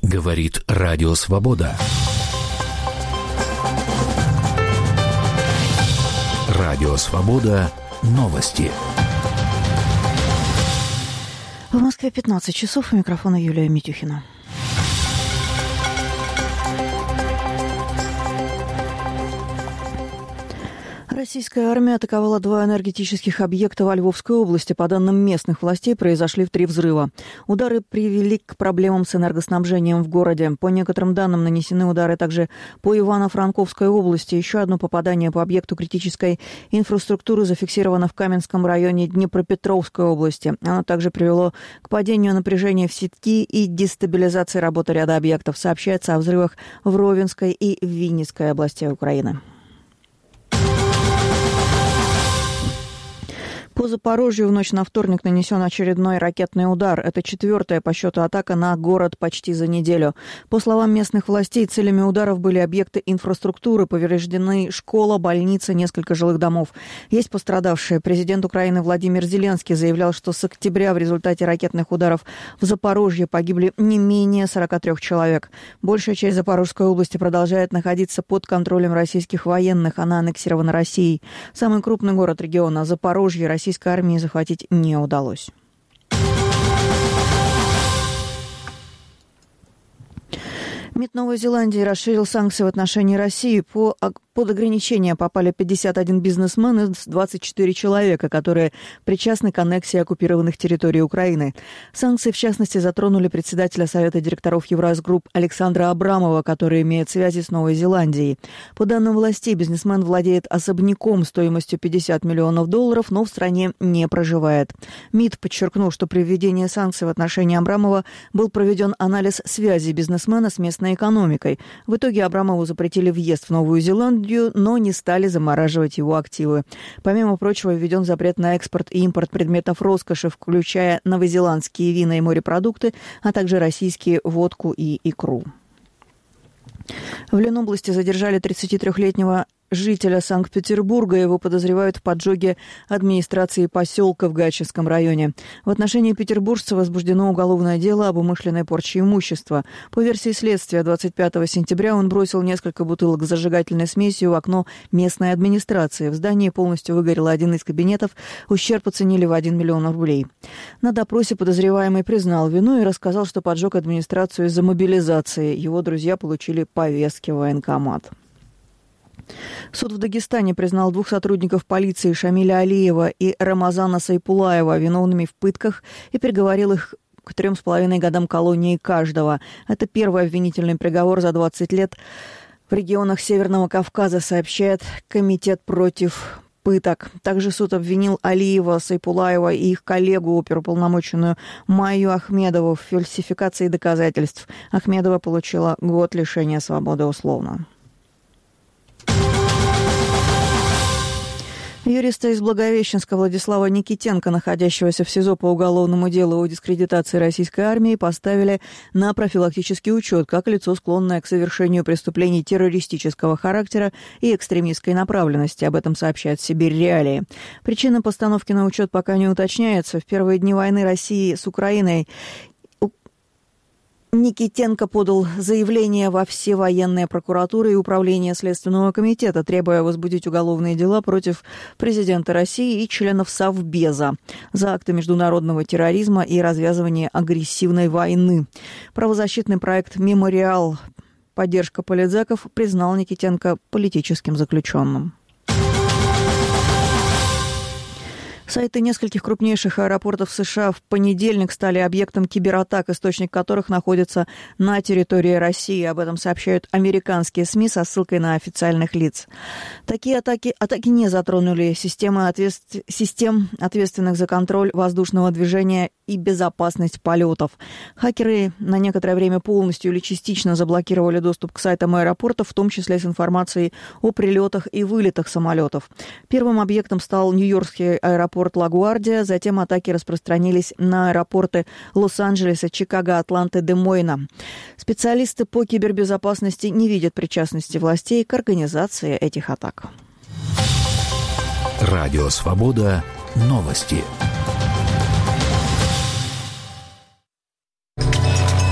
Говорит Радио Свобода. Радио Свобода. Новости. В Москве 15 часов. У микрофона Юлия Митюхина. Российская армия атаковала 2 энергетических объекта во Львовской области. По данным местных властей, произошли 3 взрыва. Удары привели к проблемам с энергоснабжением в городе. По некоторым данным, нанесены удары также по Ивано-Франковской области. Еще одно попадание по объекту критической инфраструктуры зафиксировано в Каменском районе Днепропетровской области. Оно также привело к падению напряжения в сети и дестабилизации работы ряда объектов. Сообщается о взрывах в Ровенской и Винницкой областях Украины. По Запорожью в ночь на вторник нанесен очередной ракетный удар. Это 4-я по счету атака на город почти за неделю. По словам местных властей, целями ударов были объекты инфраструктуры. Повреждены школа, больница, несколько жилых домов. Есть пострадавшие. Президент Украины Владимир Зеленский заявлял, что с октября в результате ракетных ударов в Запорожье погибли не менее 43 человек. Большая часть Запорожской области продолжает находиться под контролем российских военных. Она аннексирована Россией. Самый крупный город региона Запорожье российской армии захватить не удалось. МИД Новой Зеландии расширил санкции в отношении России. Под ограничения попали 51 бизнесмен и 24 человека, которые причастны к аннексии оккупированных территорий Украины. Санкции, в частности, затронули председателя Совета директоров Евразгрупп Александра Абрамова, который имеет связи с Новой Зеландией. По данным властей, бизнесмен владеет особняком стоимостью $50 миллионов, но в стране не проживает. МИД подчеркнул, что при введении санкций в отношении Абрамова был проведен анализ связи бизнесмена с местной экономикой. В итоге Абрамову запретили въезд в Новую Зеландию, но не стали замораживать его активы. Помимо прочего, введен запрет на экспорт и импорт предметов роскоши, включая новозеландские вина и морепродукты, а также российские водку и икру. В Ленобласти задержали 33-летнего жителя Санкт-Петербурга. Его подозревают в поджоге администрации поселка в Гатчинском районе. В отношении петербуржца возбуждено уголовное дело об умышленной порче имущества. По версии следствия, 25 сентября он бросил несколько бутылок с зажигательной смесью в окно местной администрации. В здании полностью выгорел один из кабинетов. Ущерб оценили в 1 миллион рублей. На допросе подозреваемый признал вину и рассказал, что поджег администрацию из-за мобилизации. Его друзья получили повестки в военкомат. Суд в Дагестане признал 2 сотрудников полиции Шамиля Алиева и Рамазана Сайпулаева виновными в пытках и приговорил их к 3,5 годам колонии каждого. Это первый обвинительный приговор за 20 лет в регионах Северного Кавказа, сообщает Комитет против пыток. Также суд обвинил Алиева, Сайпулаева и их коллегу, оперуполномоченную Майю Ахмедову, в фальсификации доказательств. Ахмедова получила год лишения свободы условно. Юриста из Благовещенска Владислава Никитенко, находящегося в СИЗО по уголовному делу о дискредитации российской армии, поставили на профилактический учет как лицо, склонное к совершению преступлений террористического характера и экстремистской направленности. Об этом сообщает «Сибирь Реалии». Причина постановки на учет пока не уточняется. В первые дни войны России с Украиной Никитенко подал заявление во все военные прокуратуры и управления Следственного комитета, требуя возбудить уголовные дела против президента России и членов Совбеза за акты международного терроризма и развязывание агрессивной войны. Правозащитный проект «Мемориал. Поддержка политзаков» признал Никитенко политическим заключенным. Сайты нескольких крупнейших аэропортов США в понедельник стали объектом кибератак, источник которых находится на территории России. Об этом сообщают американские СМИ со ссылкой на официальных лиц. Такие атаки не затронули систем, ответственных за контроль воздушного движения и безопасность полетов. Хакеры на некоторое время полностью или частично заблокировали доступ к сайтам аэропортов, в том числе с информацией о прилетах и вылетах самолетов. Первым объектом стал нью-йоркский аэропорт Ла-Гвардия, затем атаки распространились на аэропорты Лос-Анджелеса, Чикаго, Атланты, Де-Мойна. Специалисты по кибербезопасности не видят причастности властей к организации этих атак. Радио Свобода. Новости.